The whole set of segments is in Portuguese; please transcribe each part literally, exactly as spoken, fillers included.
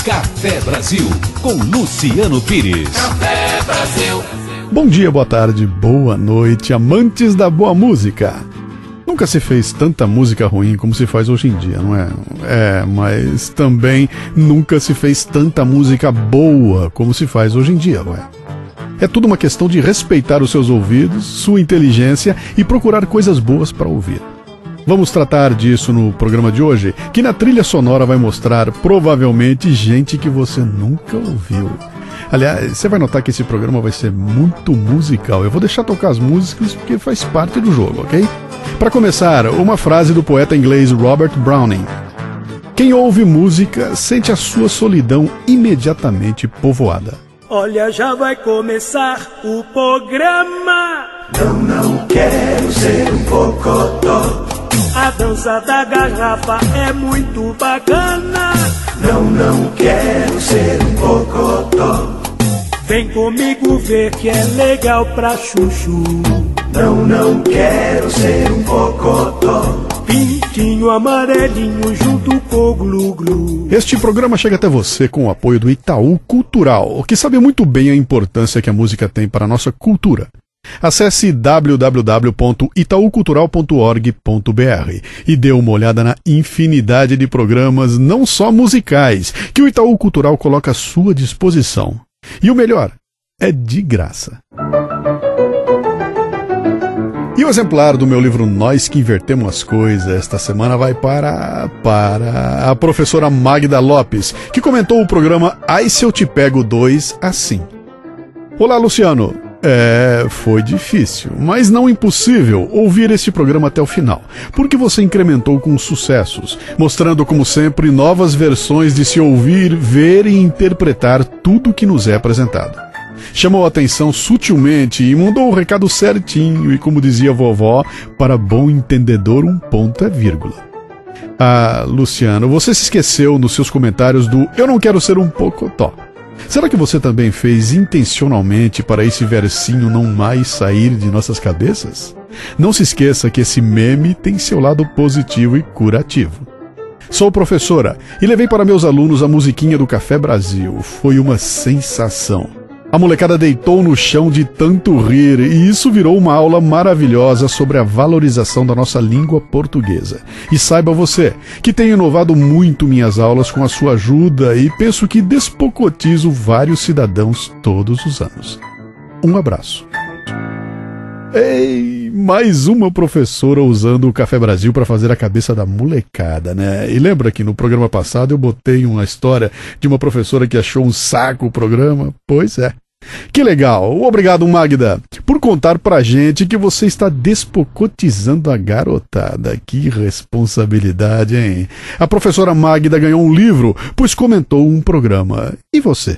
Café Brasil, com Luciano Pires. Café Brasil. Bom dia, boa tarde, boa noite, amantes da boa música. Nunca se fez tanta música ruim como se faz hoje em dia, não é? É, mas também nunca se fez tanta música boa como se faz hoje em dia, não é? É tudo uma questão de respeitar os seus ouvidos, sua inteligência e procurar coisas boas para ouvir. Vamos tratar disso no programa de hoje, que na trilha sonora vai mostrar provavelmente gente que você nunca ouviu. Aliás, você vai notar que esse programa vai ser muito musical. Eu vou deixar tocar as músicas porque faz parte do jogo, ok? Para começar, uma frase do poeta inglês Robert Browning. Quem ouve música sente a sua solidão imediatamente povoada. Olha, já vai começar o programa. Não, não quero ser um cocotó. A dança da garrafa é muito bacana. Não, não quero ser um cocotó. Vem comigo ver que é legal pra chuchu. Não, não quero ser um cocotó. Pintinho amarelinho junto com o glu-glu. Este programa chega até você com o apoio do Itaú Cultural, que sabe muito bem a importância que a música tem para a nossa cultura. Acesse w w w ponto itaú cultural ponto org ponto b r e dê uma olhada na infinidade de programas, não só musicais, que o Itaú Cultural coloca à sua disposição. E o melhor, é de graça. E o exemplar do meu livro Nós que Invertemos as Coisas esta semana vai para, para a professora Magda Lopes, que comentou o programa Ai Se Eu Te Pego dois assim. Olá, Luciano. É, foi difícil, mas não impossível ouvir este programa até o final, porque você incrementou com sucessos, mostrando como sempre novas versões de se ouvir, ver e interpretar tudo que nos é apresentado. Chamou a atenção sutilmente e mandou o recado certinho e, como dizia a vovó, para bom entendedor um ponto é vírgula. Ah, Luciano, você se esqueceu nos seus comentários do Eu Não Quero Ser um Pocotó. Será que você também fez intencionalmente para esse versinho não mais sair de nossas cabeças? Não se esqueça que esse meme tem seu lado positivo e curativo. Sou professora e levei para meus alunos a musiquinha do Café Brasil. Foi uma sensação. A molecada deitou no chão de tanto rir e isso virou uma aula maravilhosa sobre a valorização da nossa língua portuguesa. E saiba você que tenho inovado muito minhas aulas com a sua ajuda e penso que despocotizo vários cidadãos todos os anos. Um abraço. Ei, mais uma professora usando o Café Brasil para fazer a cabeça da molecada, né? E lembra que no programa passado eu botei uma história de uma professora que achou um saco o programa? Pois é. Que legal! Obrigado, Magda, por contar pra gente que você está despocotizando a garotada. Que responsabilidade, hein? A professora Magda ganhou um livro, pois comentou um programa. E você?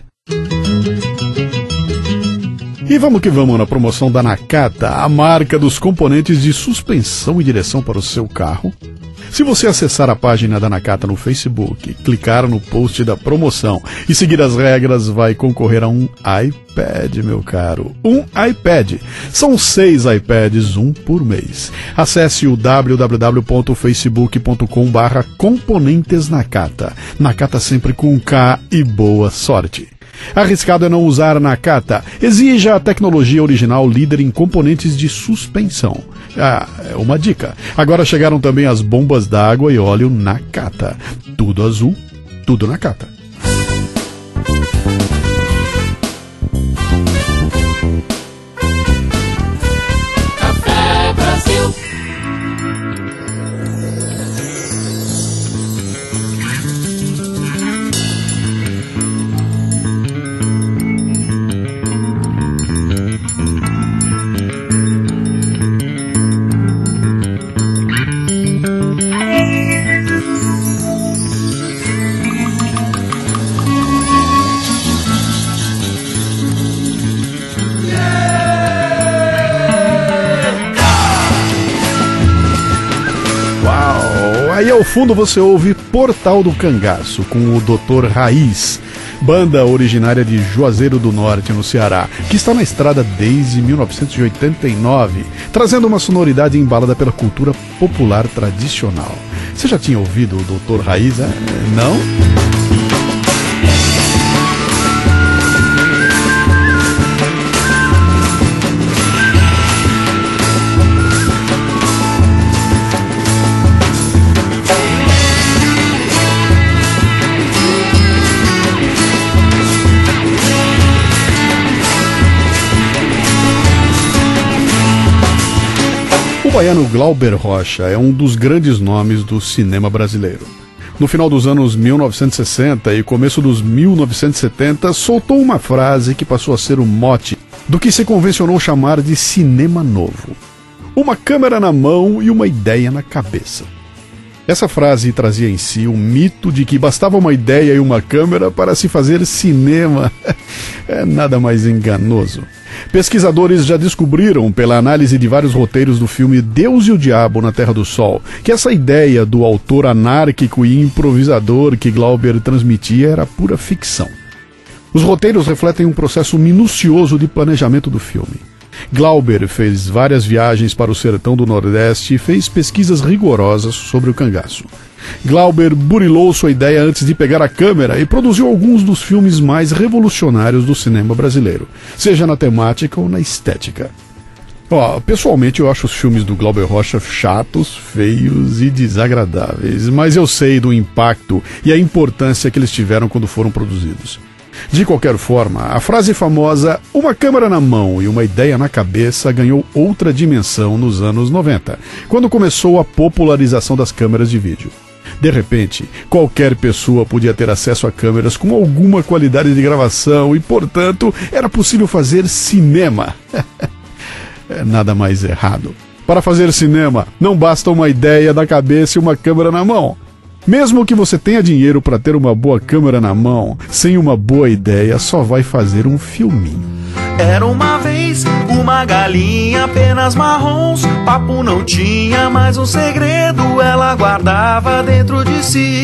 E vamos que vamos na promoção da Nakata, a marca dos componentes de suspensão e direção para o seu carro. Se você acessar a página da Nakata no Facebook, clicar no post da promoção e seguir as regras, vai concorrer a um iPad, meu caro. Um iPad. São seis iPads, um por mês. Acesse o w w w ponto facebook ponto com barra componentes Nakata. Nakata sempre com K e boa sorte. Arriscado é não usar Nakata. Exija a tecnologia original líder em componentes de suspensão. Ah, é uma dica. Agora chegaram também as bombas d'água e óleo Nakata. Tudo azul, tudo Nakata. Café Brasil. Aí ao fundo você ouve Portal do Cangaço, com o doutor Raiz, banda originária de Juazeiro do Norte, no Ceará, que está na estrada desde mil novecentos e oitenta e nove, trazendo uma sonoridade embalada pela cultura popular tradicional. Você já tinha ouvido o doutor Raiz? É? Não? O baiano Glauber Rocha é um dos grandes nomes do cinema brasileiro. No final dos anos mil novecentos e sessenta e começo dos mil novecentos e setenta, soltou uma frase que passou a ser o mote do que se convencionou chamar de cinema novo. Uma câmera na mão e uma ideia na cabeça. Essa frase trazia em si o mito de que bastava uma ideia e uma câmera para se fazer cinema. É nada mais enganoso. Pesquisadores já descobriram, pela análise de vários roteiros do filme Deus e o Diabo na Terra do Sol, que essa ideia do autor anárquico e improvisador que Glauber transmitia era pura ficção. Os roteiros refletem um processo minucioso de planejamento do filme. Glauber fez várias viagens para o sertão do Nordeste e fez pesquisas rigorosas sobre o cangaço. Glauber burilou sua ideia antes de pegar a câmera e produziu alguns dos filmes mais revolucionários do cinema brasileiro, seja na temática ou na estética. Oh, pessoalmente eu acho os filmes do Glauber Rocha chatos, feios e desagradáveis, mas eu sei do impacto e a importância que eles tiveram quando foram produzidos. De qualquer forma, a frase famosa "uma câmera na mão e uma ideia na cabeça" ganhou outra dimensão nos anos noventa, quando começou a popularização das câmeras de vídeo. De repente, qualquer pessoa podia ter acesso a câmeras com alguma qualidade de gravação e, portanto, era possível fazer cinema. É nada mais errado. Para fazer cinema, não basta uma ideia na cabeça e uma câmera na mão. Mesmo que você tenha dinheiro para ter uma boa câmera na mão, sem uma boa ideia, só vai fazer um filminho. Era uma vez uma galinha, apenas marrons, papo não tinha, mas um segredo ela guardava dentro de si.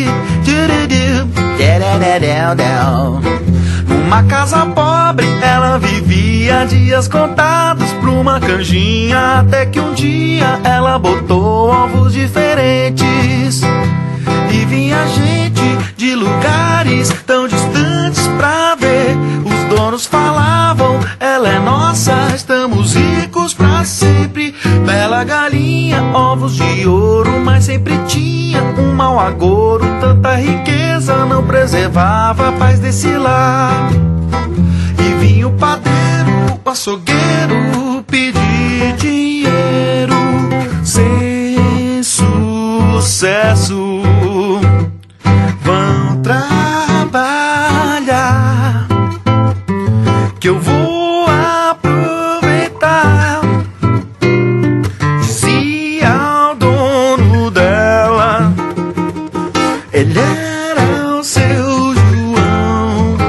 Numa casa pobre ela vivia, dias contados pra uma canjinha, até que um dia ela botou ovos diferentes. E vinha gente de lugares tão distantes pra ver. Os donos falavam, ela é nossa, estamos ricos pra sempre. Bela galinha, ovos de ouro, mas sempre tinha um mau agouro. Tanta riqueza não preservava a paz desse lar. E vinha o padeiro, o açougueiro, pedir dinheiro. Sem sucesso, vão trabalhar, que eu vou aproveitar. Dizia o dono dela, ele era o seu João,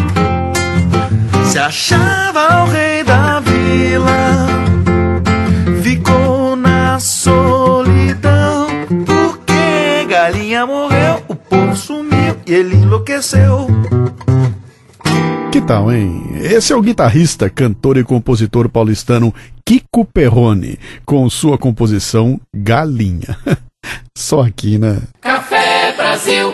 se achava o rei da vila, ficou na solidão, porque galinha morreu, o povo sumiu e ele enlouqueceu. Que tal, hein? Esse é o guitarrista, cantor e compositor paulistano Kiko Perrone, com sua composição Galinha. Só aqui, né? Café Brasil.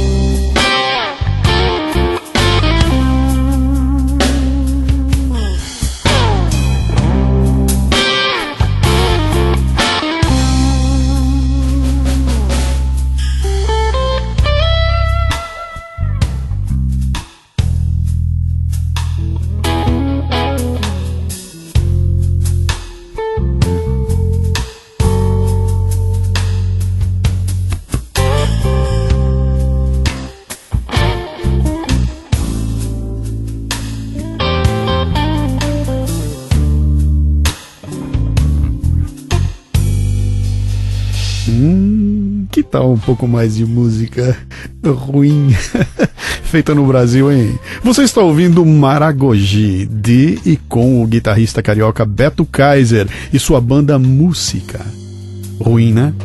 Hum, que tal um pouco mais de música ruim feita no Brasil, hein? Você está ouvindo Maragogi, de e com o guitarrista carioca Beto Kaiser e sua banda Música. Ruim, né?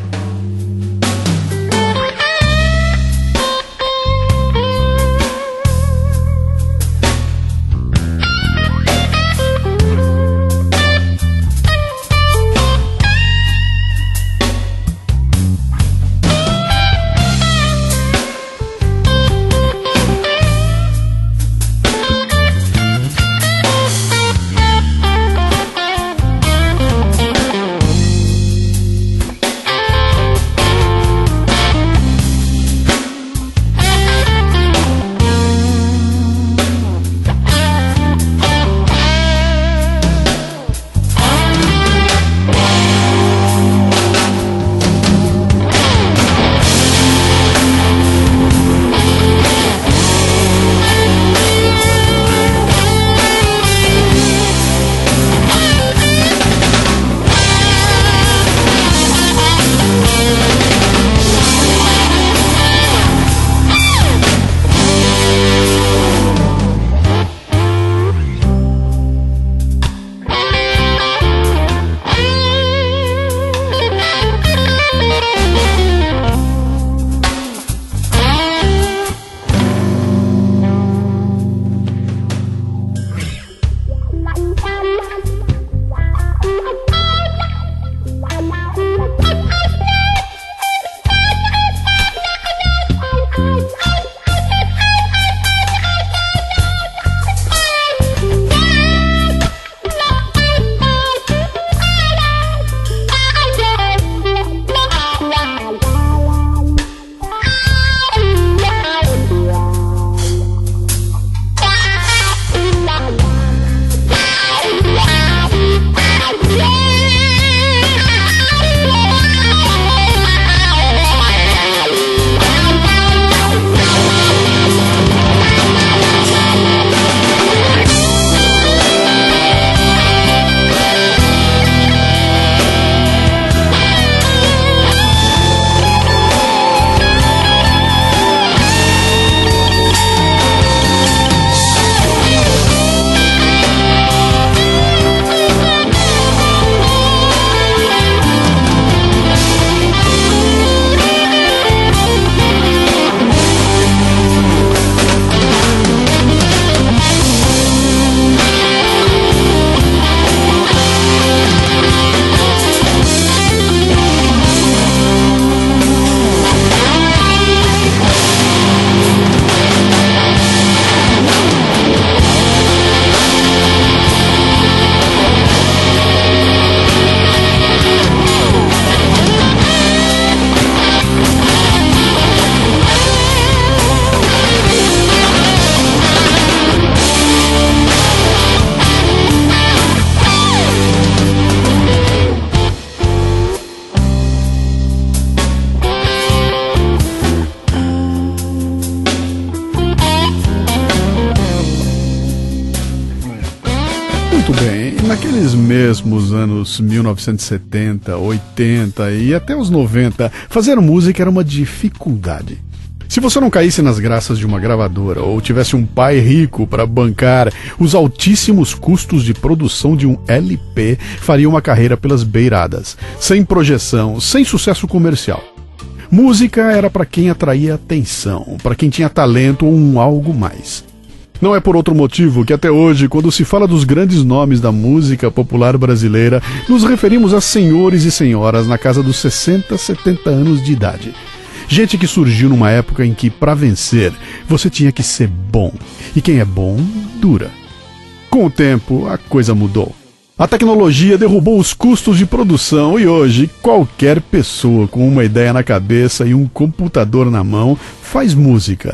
Muito bem, naqueles mesmos anos mil novecentos e setenta, oitenta e até os noventa, fazer música era uma dificuldade. Se você não caísse nas graças de uma gravadora ou tivesse um pai rico para bancar os altíssimos custos de produção de um L P, faria uma carreira pelas beiradas, sem projeção, sem sucesso comercial. Música era para quem atraía atenção, para quem tinha talento ou um algo mais. Não é por outro motivo que até hoje, quando se fala dos grandes nomes da música popular brasileira, nos referimos a senhores e senhoras na casa dos sessenta, setenta anos de idade. Gente que surgiu numa época em que, para vencer, você tinha que ser bom. E quem é bom, dura. Com o tempo, a coisa mudou. A tecnologia derrubou os custos de produção e hoje, qualquer pessoa com uma ideia na cabeça e um computador na mão faz música.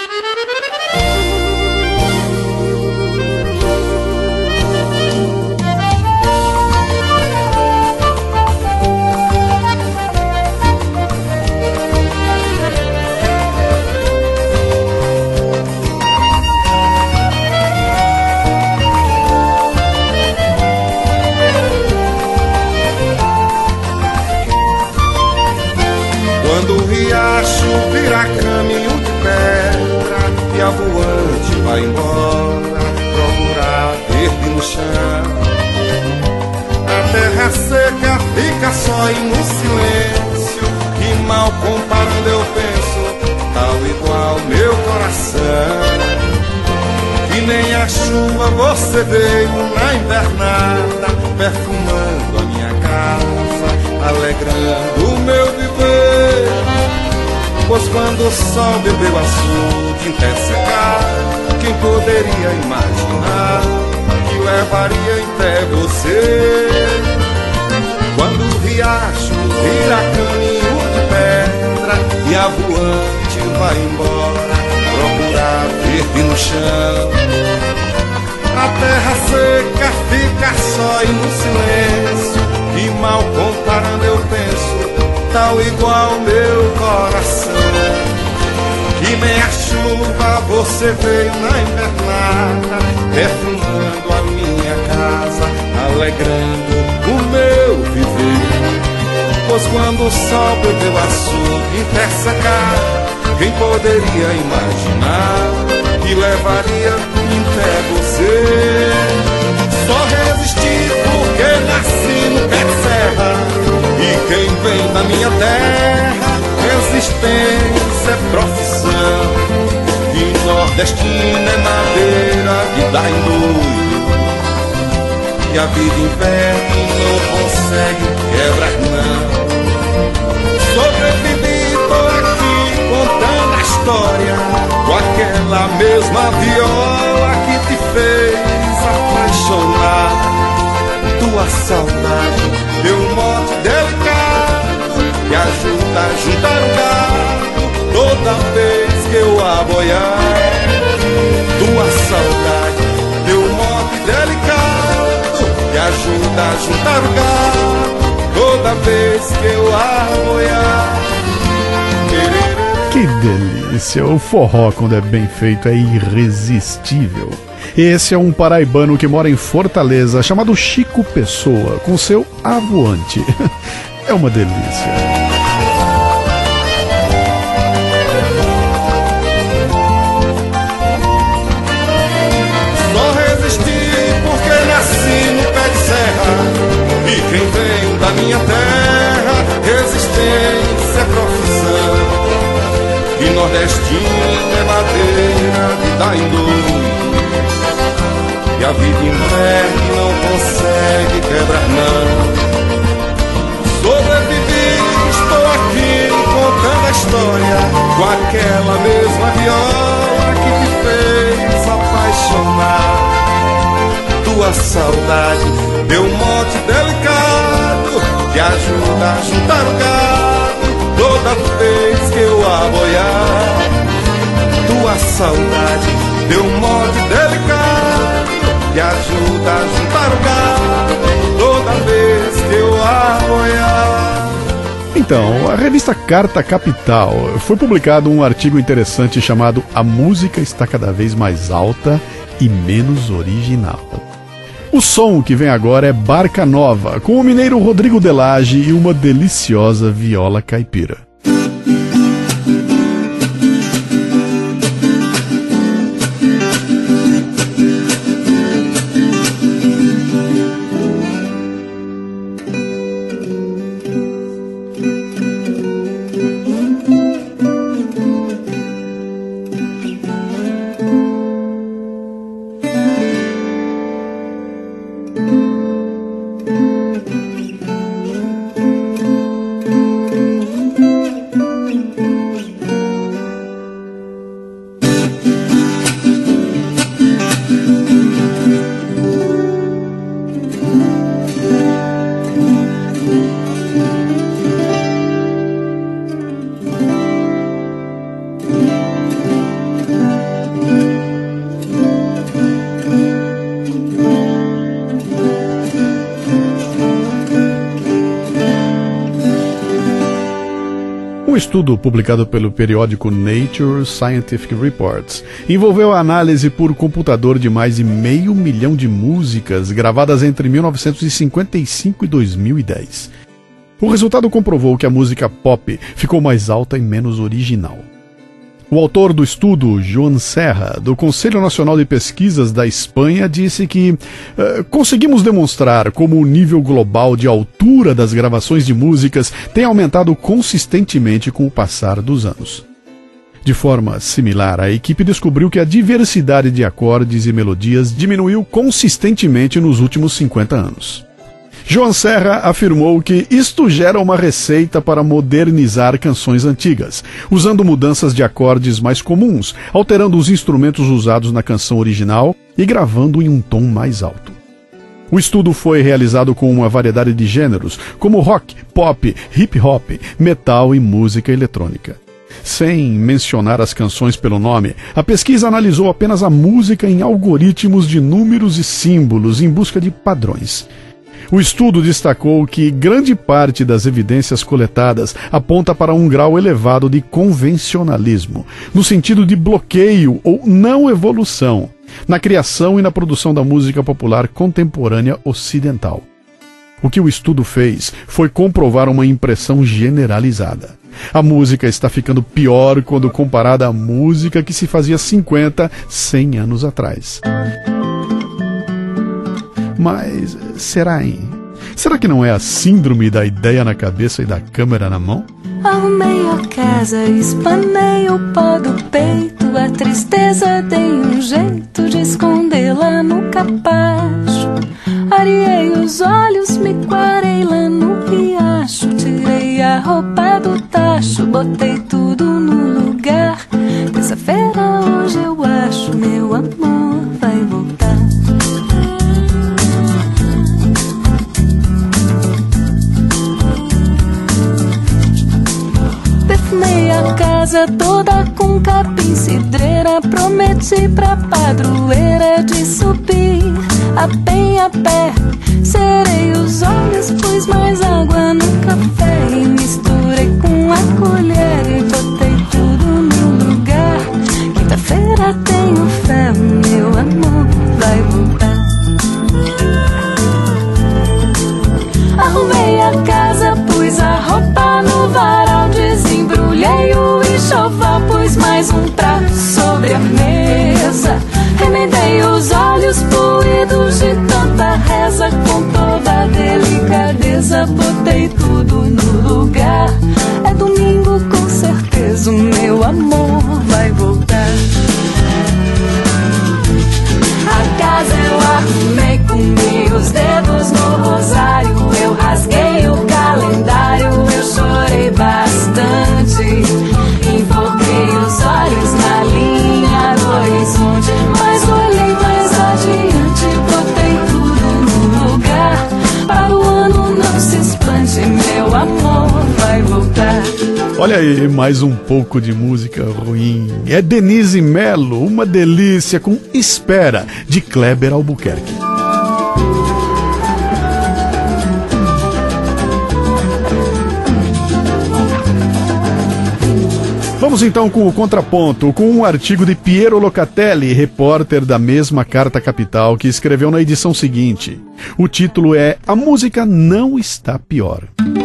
Quando o riacho vira caminho de pedra e a voante vai embora procurar verde no chão, a terra seca fica só e no silêncio, e mal comparando eu penso, tal igual meu coração. Que nem a chuva você veio na invernada, perfumando a minha casa, alegrando o meu viver. Pois quando o sol bebeu açude até secar, quem poderia imaginar que levaria até você? Quando o riacho vira caminho de pedra e a voante vai embora procurar verde no chão, a terra seca fica só e no silêncio, e mal comparando eu penso, tal igual meu coração. Que nem a chuva você veio na invernada, perfumando a minha casa, alegrando o meu viver. Pois quando o sol bebeu açude até secar, quem poderia imaginar que levaria até você? Só resisti porque nasci no pé de serra, e quem vem da minha terra, resistência é profissão. E nordestina é madeira que dá em doido, e a vida inverte e não consegue quebrar não. Sobrevivi, tô aqui contando a história, com aquela mesma viola que te fez apaixonar. Tua saudade deu um mote delicado que ajuda a juntar o gado toda vez que eu aboiar. Tua saudade deu um mote delicado que ajuda a juntar o gado toda vez que eu aboiar. Que delícia! O forró, quando é bem feito, é irresistível. Esse é um paraibano que mora em Fortaleza, chamado Chico Pessoa, com seu Avoante. É uma delícia. Só resisti porque nasci no pé de serra, e quem vem da minha terra, resistência é profissão. E nordestino é madeira que dá em doido, e a vida inverno não consegue quebrar não. Sobrevivi, estou aqui contando a história, com aquela mesma viola que te fez apaixonar. Tua saudade deu um mote delicado que ajuda a juntar o gado toda vez que eu aboiar. Tua saudade deu um mote delicado que ajuda a juntar o gado toda vez que eu aboiar. Então, a revista Carta Capital foi publicado um artigo interessante chamado A Música Está Cada Vez Mais Alta e Menos Original. O som que vem agora é Barca Nova, com o mineiro Rodrigo Delage e uma deliciosa viola caipira. Um estudo publicado pelo periódico Nature Scientific Reports envolveu a análise por computador de mais de meio milhão de músicas gravadas entre mil novecentos e cinquenta e cinco e dois mil e dez. O resultado comprovou que a música pop ficou mais alta e menos original. O autor do estudo, Joan Serra, do Conselho Nacional de Pesquisas da Espanha, disse que uh, conseguimos demonstrar como o nível global de altura das gravações de músicas tem aumentado consistentemente com o passar dos anos. De forma similar, a equipe descobriu que a diversidade de acordes e melodias diminuiu consistentemente nos últimos cinquenta anos. Joan Serra afirmou que isto gera uma receita para modernizar canções antigas, usando mudanças de acordes mais comuns, alterando os instrumentos usados na canção original e gravando em um tom mais alto. O estudo foi realizado com uma variedade de gêneros, como rock, pop, hip hop, metal e música eletrônica. Sem mencionar as canções pelo nome, a pesquisa analisou apenas a música em algoritmos de números e símbolos em busca de padrões. O estudo destacou que grande parte das evidências coletadas aponta para um grau elevado de convencionalismo, no sentido de bloqueio ou não evolução, na criação e na produção da música popular contemporânea ocidental. O que o estudo fez foi comprovar uma impressão generalizada. A música está ficando pior quando comparada à música que se fazia cinquenta, cem anos atrás. Mas será, hein? Será que não é a síndrome da ideia na cabeça e da câmera na mão? Arrumei a casa, espanei o pó do peito. A tristeza tem um jeito de escondê-la no capacho. Areei os olhos, me quarei lá no riacho. Tirei a roupa do tacho, botei tudo no lugar. Terça-feira hoje eu acho, meu amor vai voltar. Perfumei a casa toda com capim cidreira. Prometi pra padroeira de subir a bem a pé. Cerei os olhos, pus mais água no café e misturei com a colher e botei tudo no lugar. Quinta-feira tenho fé, meu amor vai voltar. Arrumei a casa, pus a roupa no varal, desembrulhei o enxoval, pus mais um prato sobre a mesa. Remendei os olhos poídos de tanta reza, com toda delicadeza botei tudo no lugar. É domingo com certeza, o meu amor vai voltar. A casa eu arrumei com meus dedos no rosário. Eu rasguei o calendário, eu chorei bastante. Enfoquei os olhos na linha do horizonte, mas olhei mais adiante, botei tudo no lugar. Para o ano não se espante, meu amor vai voltar. Olha aí, mais um pouco de música ruim. É Denise Mello, uma delícia, com Espera, de Kleber Albuquerque. Vamos Vamos então com o contraponto, com um artigo de Piero Locatelli, repórter da mesma Carta Capital, que escreveu na edição seguinte. O título é A Música Não Está Pior.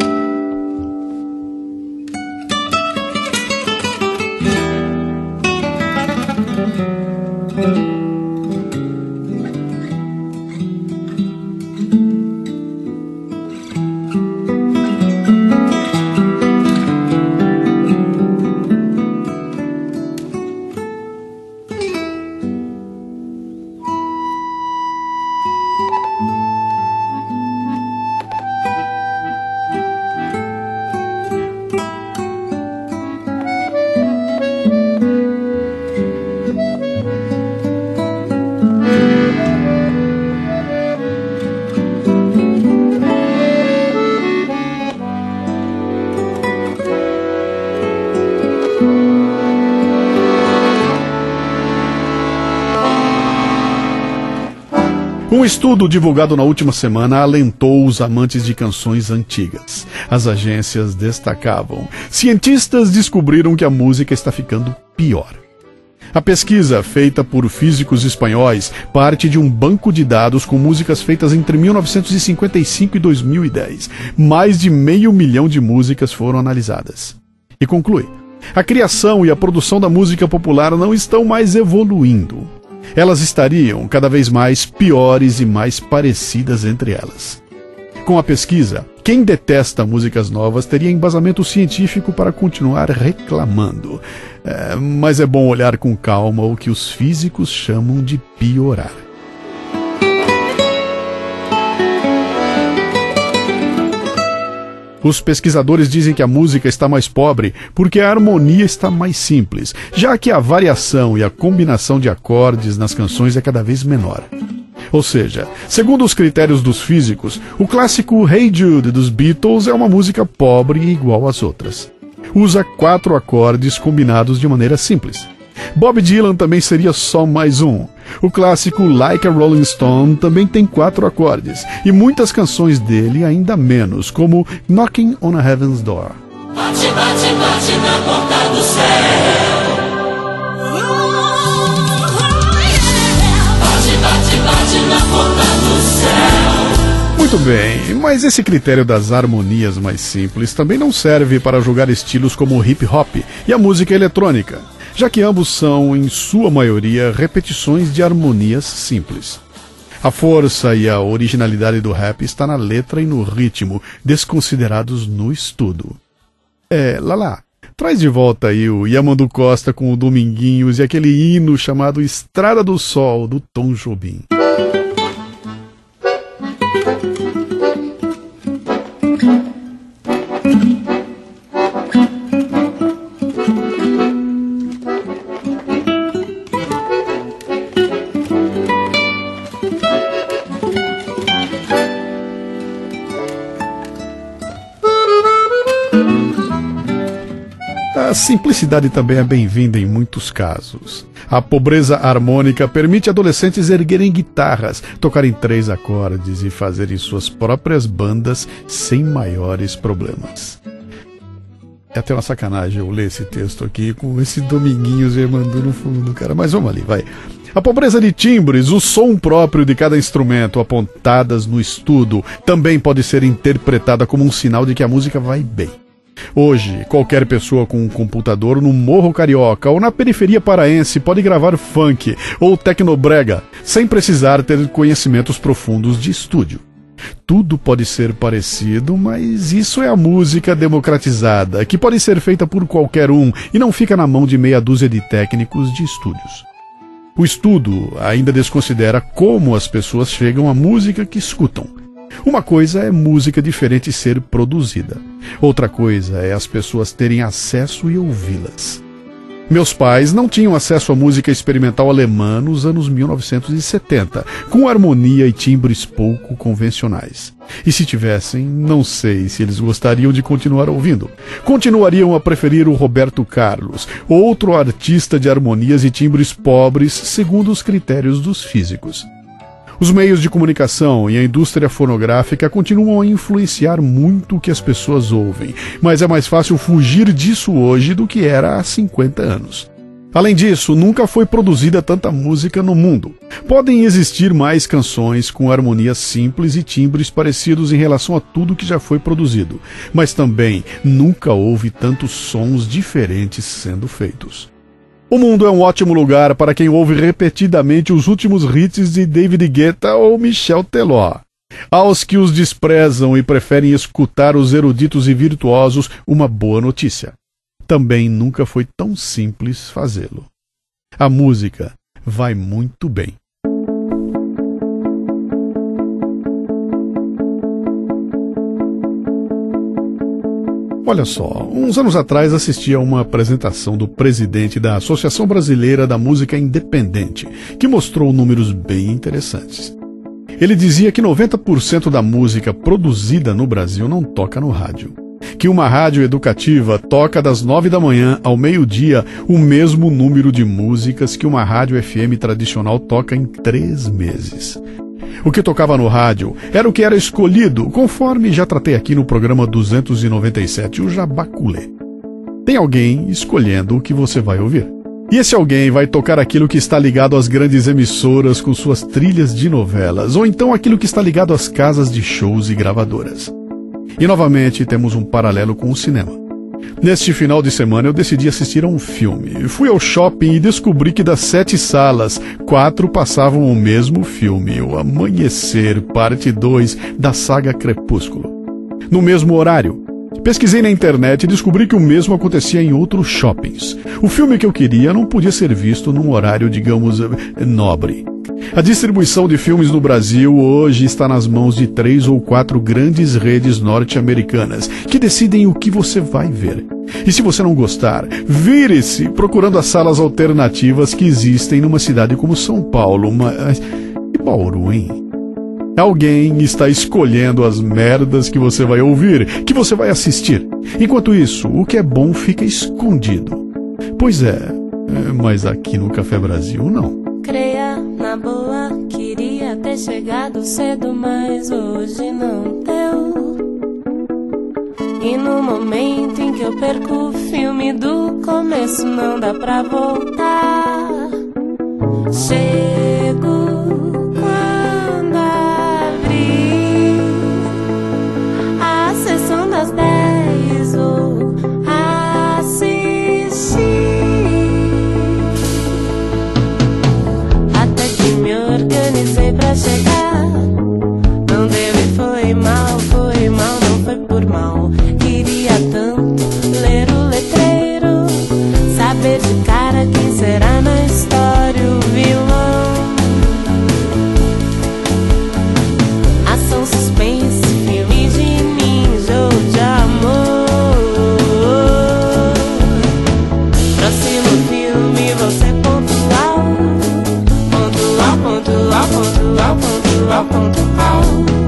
Um estudo divulgado na última semana alentou os amantes de canções antigas. As agências destacavam: cientistas descobriram que a música está ficando pior. A pesquisa, feita por físicos espanhóis, parte de um banco de dados com músicas feitas entre mil novecentos e cinquenta e cinco e dois mil e dez. Mais de meio milhão de músicas foram analisadas. E conclui: a criação e a produção da música popular não estão mais evoluindo. Elas estariam cada vez mais piores e mais parecidas entre elas. Com a pesquisa, quem detesta músicas novas teria embasamento científico para continuar reclamando. É, mas é bom olhar com calma o que os físicos chamam de piorar. Os pesquisadores dizem que a música está mais pobre porque a harmonia está mais simples, já que a variação e a combinação de acordes nas canções é cada vez menor. Ou seja, segundo os critérios dos físicos, o clássico Hey Jude dos Beatles é uma música pobre e igual às outras. Usa quatro acordes combinados de maneira simples. Bob Dylan também seria só mais um. O clássico Like a Rolling Stone também tem quatro acordes, e muitas canções dele ainda menos, como Knocking on a Heaven's Door. Bate, bate, bate na porta do céu. Bate, bate, bate na porta do céu. Muito bem, mas esse critério das harmonias mais simples também não serve para julgar estilos como o hip hop e a música eletrônica, já que ambos são, em sua maioria, repetições de harmonias simples. A força e a originalidade do rap está na letra e no ritmo, desconsiderados no estudo. É, Lala, traz de volta aí o Yamandu Costa com o Dominguinhos e aquele hino chamado Estrada do Sol, do Tom Jobim. A simplicidade também é bem-vinda em muitos casos. A pobreza harmônica permite adolescentes erguerem guitarras, tocarem três acordes e fazerem suas próprias bandas sem maiores problemas. É até uma sacanagem eu ler esse texto aqui com esse Dominguinhos Yamandu no fundo, cara. Mas vamos ali, vai. A pobreza de timbres, o som próprio de cada instrumento apontadas no estudo, também pode ser interpretada como um sinal de que a música vai bem. Hoje, qualquer pessoa com um computador no Morro Carioca ou na periferia paraense pode gravar funk ou tecnobrega, sem precisar ter conhecimentos profundos de estúdio. Tudo pode ser parecido, mas isso é a música democratizada, que pode ser feita por qualquer um e não fica na mão de meia dúzia de técnicos de estúdios. O estudo ainda desconsidera como as pessoas chegam à música que escutam. Uma coisa é música diferente ser produzida. Outra coisa é as pessoas terem acesso e ouvi-las. Meus pais não tinham acesso à música experimental alemã nos anos mil novecentos e setenta, com harmonia e timbres pouco convencionais. E se tivessem, não sei se eles gostariam de continuar ouvindo. Continuariam a preferir o Roberto Carlos, outro artista de harmonias e timbres pobres, segundo os critérios dos físicos. Os meios de comunicação e a indústria fonográfica continuam a influenciar muito o que as pessoas ouvem, mas é mais fácil fugir disso hoje do que era há cinquenta anos. Além disso, nunca foi produzida tanta música no mundo. Podem existir mais canções com harmonias simples e timbres parecidos em relação a tudo que já foi produzido, mas também nunca houve tantos sons diferentes sendo feitos. O mundo é um ótimo lugar para quem ouve repetidamente os últimos hits de David Guetta ou Michel Teló. Aos que os desprezam e preferem escutar os eruditos e virtuosos, uma boa notícia. Também nunca foi tão simples fazê-lo. A música vai muito bem. Olha só, uns anos atrás assisti a uma apresentação do presidente da Associação Brasileira da Música Independente, que mostrou números bem interessantes. Ele dizia que noventa por cento da música produzida no Brasil não toca no rádio. Que uma rádio educativa toca das nove da manhã ao meio-dia o mesmo número de músicas que uma rádio F M tradicional toca em três meses. O que tocava no rádio era o que era escolhido, conforme já tratei aqui no programa duzentos e noventa e sete, o Jabaculê. Tem alguém escolhendo o que você vai ouvir. E esse alguém vai tocar aquilo que está ligado às grandes emissoras com suas trilhas de novelas, ou então aquilo que está ligado às casas de shows e gravadoras. E novamente temos um paralelo com o cinema. Neste final de semana eu decidi assistir a um filme. Fui ao shopping e descobri que das sete salas, quatro passavam o mesmo filme, O Amanhecer, parte dois, da saga Crepúsculo. No mesmo horário. Pesquisei na internet e descobri que o mesmo acontecia em outros shoppings. O filme que eu queria não podia ser visto num horário, digamos, nobre. A distribuição de filmes no Brasil hoje está nas mãos de três ou quatro grandes redes norte-americanas que decidem o que você vai ver. E se você não gostar, vire-se procurando as salas alternativas que existem numa cidade como São Paulo, mas... e Bauru, hein? Alguém está escolhendo as merdas que você vai ouvir, que você vai assistir. Enquanto isso, o que é bom fica escondido. Pois é, mas aqui no Café Brasil não. Creia na boa, queria ter chegado cedo, mas hoje não deu. E no momento em que eu perco o filme do começo, não dá pra voltar. Chego quando abrir a sessão das dez, vou assistir. Até que me organizei pra chegar. Não deu e foi mal, foi mal, não foi por mal. Queria tanto ler o letreiro, saber de cara quem será na história o vilão. Ação, suspense, filme de ninja ou de amor. Próximo filme vou ser pontual. Pontual, pontual, pontual, pontual, pontual.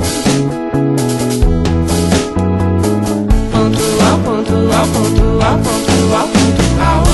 Pontual, pontual, pontual, pontual, pontual.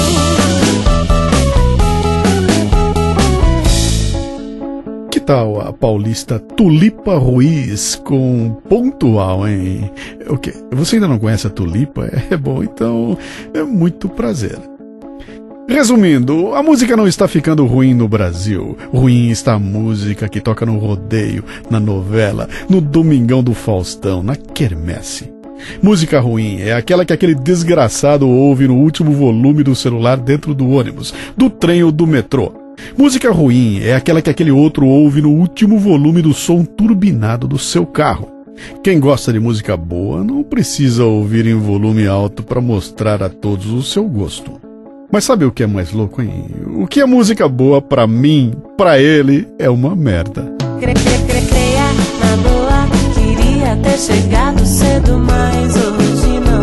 Que tal a paulista Tulipa Ruiz com Pontual, hein? O quê? Você ainda não conhece a Tulipa? É bom, então é muito prazer. Resumindo, a música não está ficando ruim no Brasil. Ruim está a música que toca no rodeio, na novela, no Domingão do Faustão, na quermesse. Música ruim é aquela que aquele desgraçado ouve no último volume do celular dentro do ônibus, do trem ou do metrô. Música ruim é aquela que aquele outro ouve no último volume do som turbinado do seu carro. Quem gosta de música boa não precisa ouvir em volume alto para mostrar a todos o seu gosto. Mas sabe o que é mais louco, hein? O que é música boa pra mim, pra ele, é uma merda. Cre, cre, cre, creia na boa, queria ter chegado cedo, mas hoje não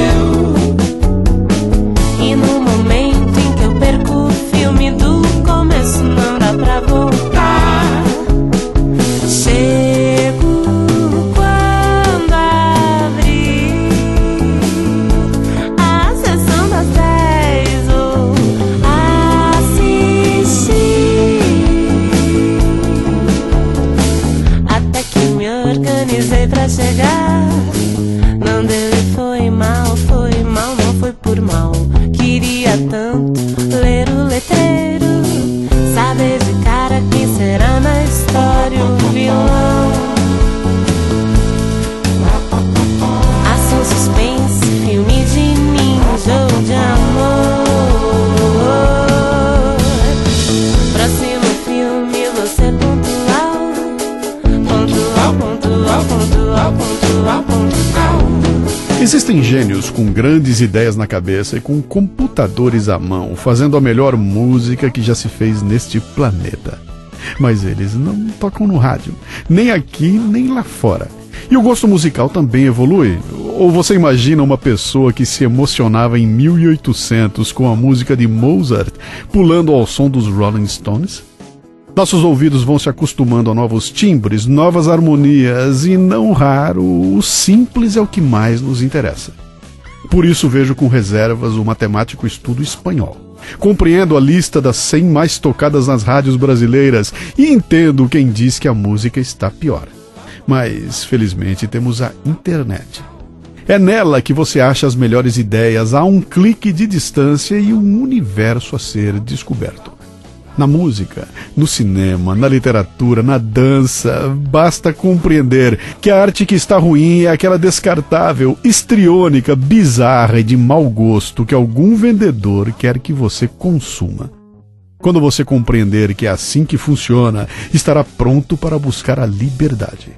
deu. E no momento em que eu perco o filme do começo, não dá pra voltar. Chego quando abrir a sessão das dez, vou assistir. chegar. Não deu e foi mal, foi mal, não foi por mal. Queria tanto ler o letreiro, saber de cara quem será na história o vilão. Ação, suspense, filme de ninja ou de amor. Próximo filme você pontual, pontual, pontual, pontual, pontual, pontual. Existem gênios com grandes ideias na cabeça e com computadores à mão, fazendo a melhor música que já se fez neste planeta. Mas eles não tocam no rádio, nem aqui nem lá fora. E o gosto musical também evolui. Ou você imagina uma pessoa que se emocionava em mil e oitocentos com a música de Mozart, pulando ao som dos Rolling Stones? Nossos ouvidos vão se acostumando a novos timbres, novas harmonias e, não raro, o simples é o que mais nos interessa. Por isso vejo com reservas o matemático estudo espanhol. Compreendo a lista das cem mais tocadas nas rádios brasileiras e entendo quem diz que a música está pior. Mas, felizmente, temos a internet. É nela que você acha as melhores ideias a um clique de distância e um universo a ser descoberto. Na música, no cinema, na literatura, na dança, basta compreender que a arte que está ruim é aquela descartável, histriônica, bizarra e de mau gosto que algum vendedor quer que você consuma. Quando você compreender que é assim que funciona, estará pronto para buscar a liberdade.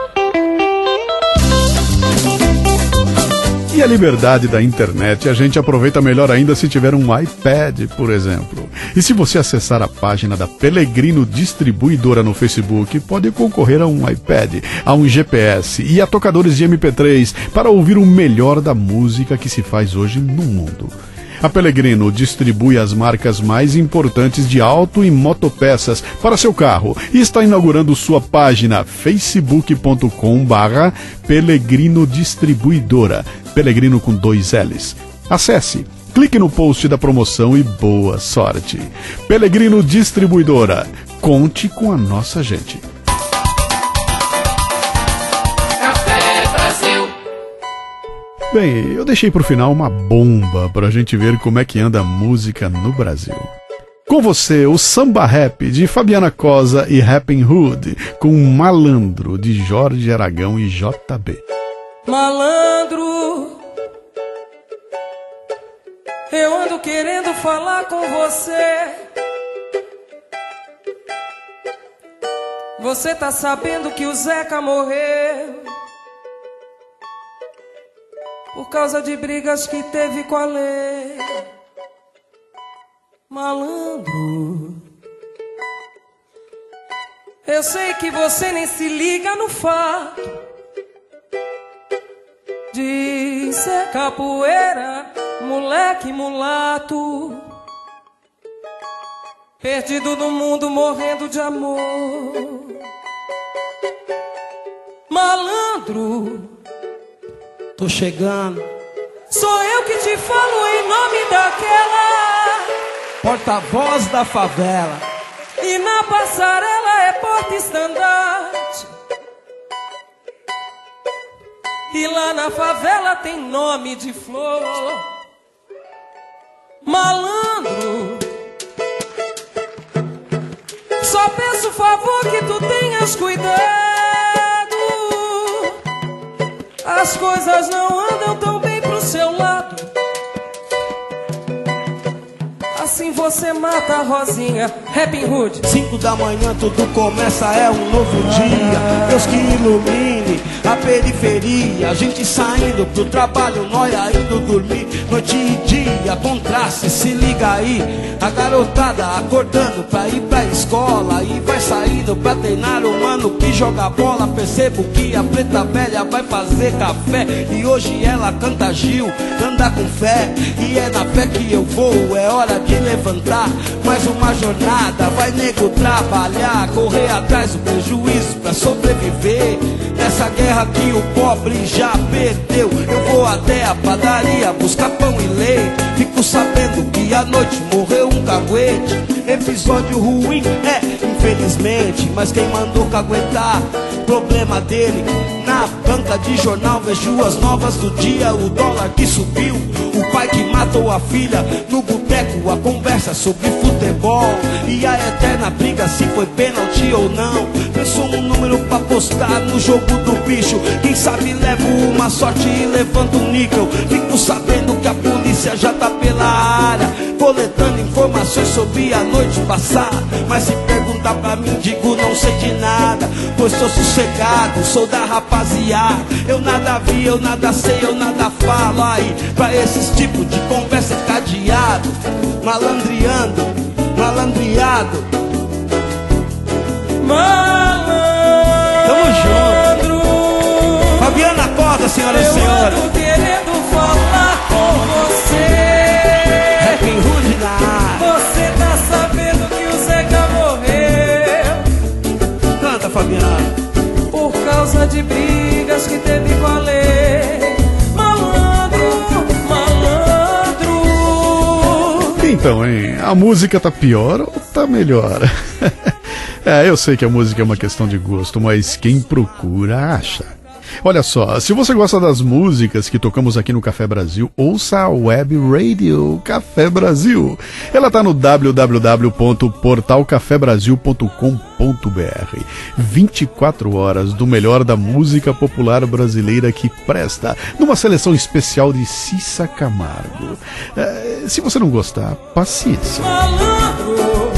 E a liberdade da internet a gente aproveita melhor ainda se tiver um iPad, por exemplo. E se você acessar a página da Pelegrino Distribuidora no Facebook, pode concorrer a um iPad, a um G P S e a tocadores de M P três para ouvir o melhor da música que se faz hoje no mundo. A Pelegrino distribui as marcas mais importantes de auto e motopeças para seu carro e está inaugurando sua página facebook ponto com barra Pelegrino Distribuidora, Pelegrino com dois L's. Acesse, clique no post da promoção e boa sorte. Pelegrino Distribuidora, conte com a nossa gente. Bem, eu deixei pro final uma bomba pra gente ver como é que anda a música no Brasil. Com você, o Samba Rap de Fabiana Cosa e Rappin' Hood, com Malandro de Jorge Aragão e J B. Malandro, eu ando querendo falar com você. Você tá sabendo que o Zeca morreu por causa de brigas que teve com a lei. Malandro, eu sei que você nem se liga no fato de ser capoeira, moleque mulato, perdido no mundo, morrendo de amor. Malandro, tô chegando. Sou eu que te falo em nome daquela porta-voz da favela. E na passarela é porta-estandarte. E lá na favela tem nome de flor. Malandro, só peço favor que tu tenhas cuidado. As coisas não andam tão bem pro seu lado. Assim você mata a Rosinha. Rappin' Hood. Cinco da manhã tudo começa, é um novo dia. Deus que ilumine a periferia. A gente saindo pro trabalho, nós indo dormir. Noite e dia, contraste, se liga aí. A garotada acordando pra ir pra escola e vai saindo pra treinar o mano que joga bola. Percebo que a preta velha vai fazer café e hoje ela canta Gil, anda com fé. E é na fé que eu vou, é hora de levantar. Mais uma jornada, vai nego trabalhar, correr atrás do prejuízo pra sobreviver. Nessa guerra que o pobre já perdeu, eu vou até a padaria buscar pão e leite. Fico sabendo que à noite morreu um caguete. Episódio ruim, é, infelizmente, mas quem mandou caguetar, problema dele. Na na banca de jornal, vejo as novas do dia, o dólar que subiu, o pai que matou a filha, no boteco a conversa sobre futebol e a eterna briga se foi pênalti ou não. Pensou um número pra postar no jogo do bicho, quem sabe levo uma sorte e levanto um níquel. Fico sabendo que a polícia já tá pela área, coletando informações sobre a noite passada. Mas se perguntar pra mim, digo não sei de nada, pois sou sossegado, sou da rapaziada. Eu nada vi, eu nada sei, eu nada falo. Aí, pra esses tipos de conversa é cadeado, malandreando, malandreado. Malandro, tamo junto. Fabiana, acorda, senhoras e senhores. Eu ando querendo falar com você. Happy Hood na área. Você tá sabendo que o Zeca morreu? Canta, Fabiana. Por causa de brigas que teve com a lei. Malandro, malandro. Então, hein? A música tá pior ou tá melhor? É, eu sei que a música é uma questão de gosto, mas quem procura acha. Olha só, se você gosta das músicas que tocamos aqui no Café Brasil, ouça a Web Radio Café Brasil. Ela tá no w w w ponto portal café brasil ponto com ponto b r. vinte e quatro horas do melhor da música popular brasileira que presta, numa seleção especial de Cissa Camargo. É, se você não gostar, paciência. Malandro,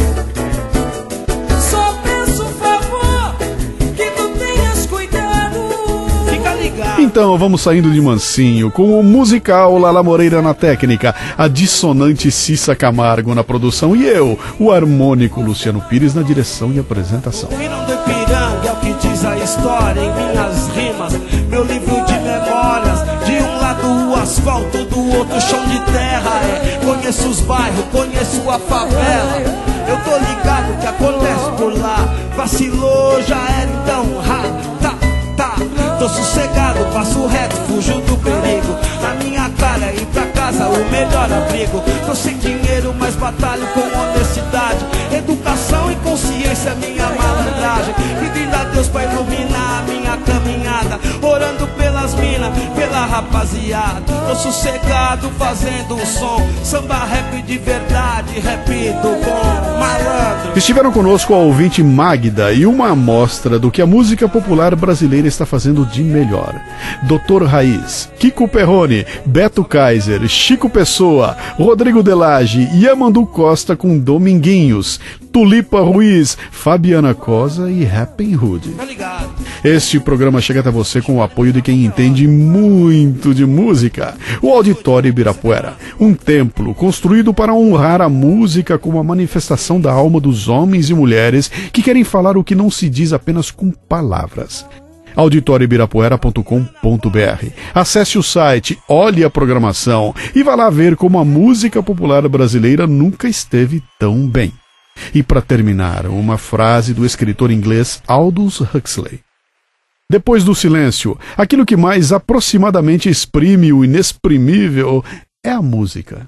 então vamos saindo de mansinho com o musical Lala Moreira na técnica, a dissonante Cissa Camargo na produção e eu, o harmônico Luciano Pires na direção e apresentação. Viram do Ipiranga, é o que diz a história em minhas rimas, meu livro de memórias. De um lado o asfalto, do outro chão de terra. É, conheço os bairros, conheço a favela. Eu tô ligado que acontece por lá. Vacilou, já era então, ha, tá, tá. Tô sossegado, passo reto, fujo do perigo. Na minha cara é ir pra casa, o melhor abrigo. Tô sem dinheiro, mas batalho com honestidade. Educação e consciência, minha malandragem. Pedindo a Deus pra iluminar a minha caminhada, orando pelas minas, pela rapaziada. Tô sossegado fazendo um som, samba rap de verdade, repito, bom, malandro. Estiveram conosco a ouvinte Magda e uma amostra do que a música popular brasileira está fazendo de melhor. doutor Raiz, Kiko Perrone, Beto Kaiser, Chico Pessoa, Rodrigo Delage, Yamandu Costa com Dominguinhos, Tulipa Ruiz, Fabiana Cosa e Happy Hood. Este programa chega até você com o apoio de quem entende muito de música. O Auditório Ibirapuera, um templo construído para honrar a música como a manifestação da alma dos homens e mulheres que querem falar o que não se diz apenas com palavras. auditório ibirapuera ponto com ponto b r. Acesse o site, olhe a programação e vá lá ver como a música popular brasileira nunca esteve tão bem. E para terminar, uma frase do escritor inglês Aldous Huxley. Depois do silêncio, aquilo que mais aproximadamente exprime o inexprimível é a música.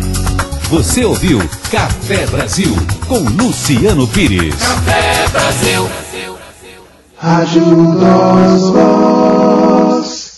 Você ouviu Café Brasil com Luciano Pires. Café Brasil. Ajuda os